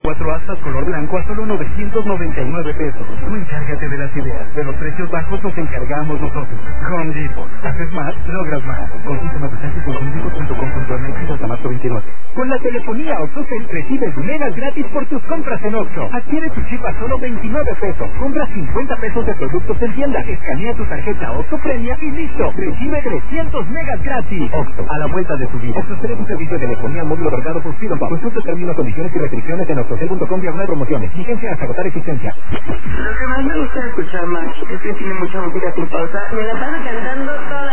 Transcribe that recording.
4 astas color blanco a solo 999 pesos. Tú encárgate de las ideas. De los precios bajos nos encargamos nosotros. Home Depot. Haces más, logras más. Consulta más detalles en homedepot.com.mx hasta marzo 29. Con la telefonía OXXO recibes megas gratis por tus compras en OXXO. Adquiere tu chip a solo 29 pesos. Compra 50 pesos de productos en tienda. Escanea tu tarjeta OXXO Premia y listo. Recibe 300 megas gratis. OXXO, a la vuelta de tu vida. OXXO tiene un servicio de telefonía móvil otorgado por Freedom. Consulta términos, condiciones y restricciones en oxxocel.com/promociones. Vigencia hasta agotar existencia. Lo que más me gusta escuchar, Max, es que tiene mucha música sin pausa. Me la paso cantando toda